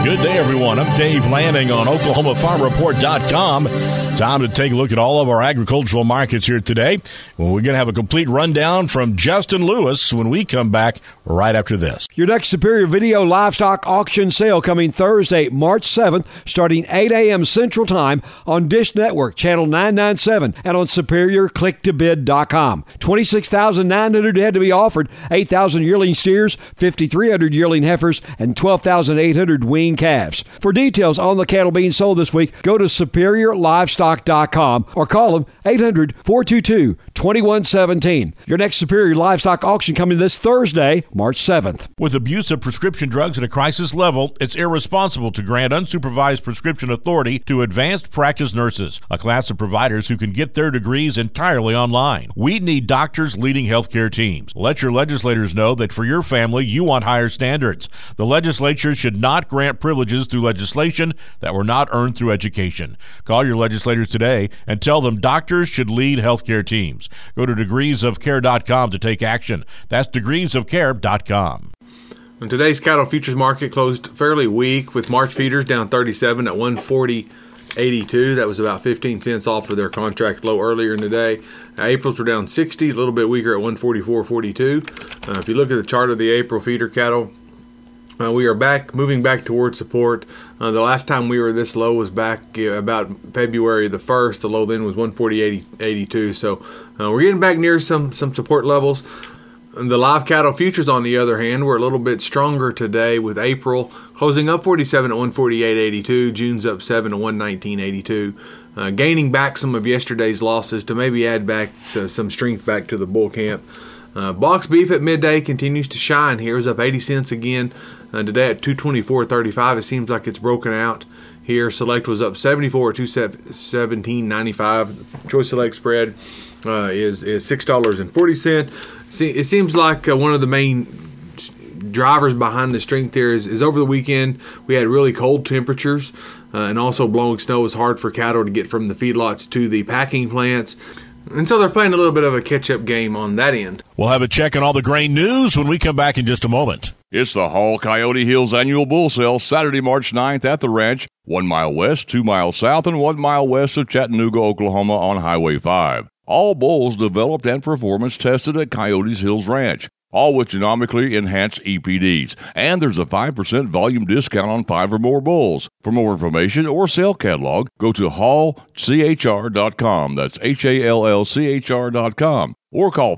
Good day, everyone. I'm Dave Lanning on OklahomaFarmReport.com. Time to take a look at all of our agricultural markets here today. Well, we're going to have a complete rundown from Justin Lewis when we come back right after this. Your next Superior Video Livestock Auction Sale coming Thursday, March 7th, starting 8 a.m. Central Time on Dish Network, Channel 997, and on SuperiorClickToBid.com. 26,900 head to be offered, 8,000 yearling steers, 5,300 yearling heifers, and 12,800 weaned calves. For details on the cattle being sold this week, go to SuperiorLivestock.com or call them 800-422-2117. Your next Superior Livestock Auction coming this Thursday, March 7th. With abuse of prescription drugs at a crisis level, it's irresponsible to grant unsupervised prescription authority to advanced practice nurses, a class of providers who can get their degrees entirely online. We need doctors leading healthcare teams. Let your legislators know that for your family, you want higher standards. The legislature should not grant privileges through legislation that were not earned through education. Call your legislators today and tell them doctors should lead healthcare teams. Go to degreesofcare.com to take action. That's degreesofcare.com. And today's cattle futures market closed fairly weak, with March feeders down 37 at 140.82. That was about 15 cents off for their contract low earlier in the day. Aprils were down 60, a little bit weaker at 144.42. If you look at the chart of the April feeder cattle, we are moving back towards support. The last time we were this low was back about February the 1st. The low then was 140.82. So we're getting back near some support levels. The live cattle futures, on the other hand, were a little bit stronger today, with April closing up 47 at 148.82. June's up 7 at 119.82. Gaining back some of yesterday's losses to maybe add back some strength back to the bull camp. Box beef at midday continues to shine here. It's up 80 cents again today at 224.35. It seems like it's broken out here. Select was up 74 at 217.95. Choice Select spread is $6.40. It seems like one of the main drivers behind the strength there is over the weekend we had really cold temperatures and also blowing snow is hard for cattle to get from the feedlots to the packing plants. And so they're playing a little bit of a catch-up game on that end. We'll have a check on all the grain news when we come back in just a moment. It's the Hall Coyote Hills Annual Bull Sale, Saturday, March 9th at the ranch, 1 mile west, 2 miles south, and 1 mile west of Chattanooga, Oklahoma on Highway 5. All bulls developed and performance tested at Coyotes Hills Ranch, all with genomically enhanced EPDs. And there's a 5% volume discount on 5 or more bulls. For more information or sale catalog, go to hallchr.com. That's HALLCHR.com. Or call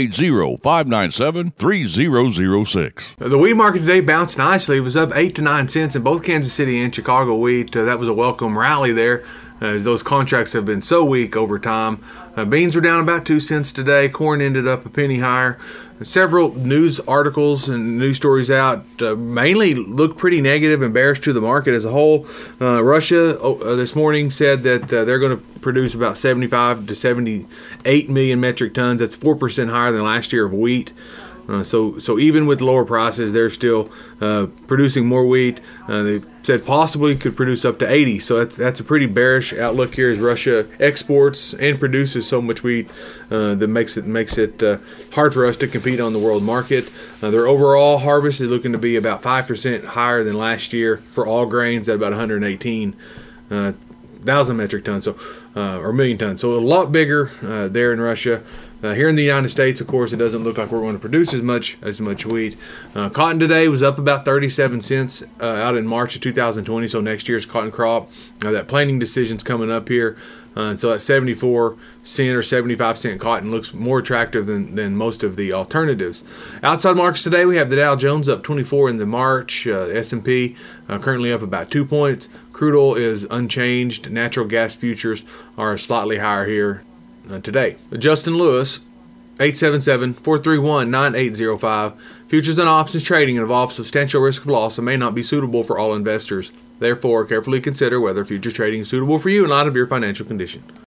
580-597-3006. The wheat market today bounced nicely. It was up 8 to 9 cents in both Kansas City and Chicago wheat. That was a welcome rally there, as those contracts have been so weak over time. Beans were down about 2 cents today. Corn ended up a penny higher. Several news articles and news stories out mainly look pretty negative and bearish to the market as a whole. Russia this morning said that they're going to produce about 75 to 78 million metric tons. That's 4% higher than last year of wheat. So even with lower prices, they're still producing more wheat. They said possibly could produce up to 80. So that's a pretty bearish outlook here, as Russia exports and produces so much wheat that makes it hard for us to compete on the world market. Their overall harvest is looking to be about 5% higher than last year for all grains at about 118,000 metric tons, or million tons. So a lot bigger there in Russia. Here in the United States, of course, it doesn't look like we're going to produce as much wheat. Cotton today was up about 37 cents out in March of 2020, so next year's cotton crop. That planting decision's coming up here. And so that 74 cent or 75 cent cotton looks more attractive than most of the alternatives. Outside markets today, we have the Dow Jones up 24 in the March. S&P currently up about 2 points. Crude oil is unchanged. Natural gas futures are slightly higher here today. Justin Lewis, 877-431-9805. Futures and options trading involves substantial risk of loss and may not be suitable for all investors. Therefore, carefully consider whether futures trading is suitable for you in light of your financial condition.